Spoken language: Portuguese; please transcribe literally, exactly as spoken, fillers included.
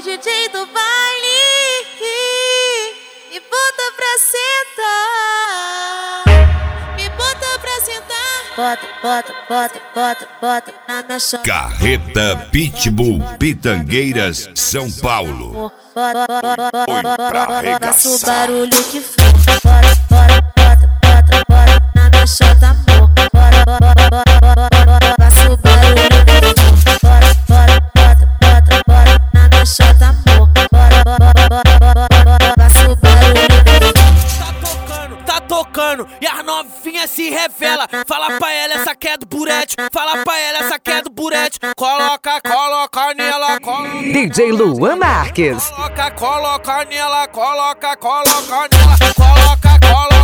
D J do baile, me bota pra sentar, me bota pra sentar. Bota, bota, bota, bota, bota na minha chota. Carreta Pitbull, Pitangueiras, São Paulo. Bota, bota, bota, Oi pra arregaçar. faça o barulho que for. Bora, bora, bota, bota, bora na minha chota, amor. Bora, bora, bora, bora, bora, faça o barulho que for. Bora, bora, bota, bota, bora na minha chota, amor. Bora, bora, bora, bora, bora, faça o barulho que for. Tá tocando, tá tocando, e as novinhas se revela. Fala pra ela, essa que é do burete. Fala pra ela, essa que é do burete. Coloca, coloca nela, coloca. D J Luan Marques. Coloca, coloca nela, coloca, coloca nela. Coloca, coloca.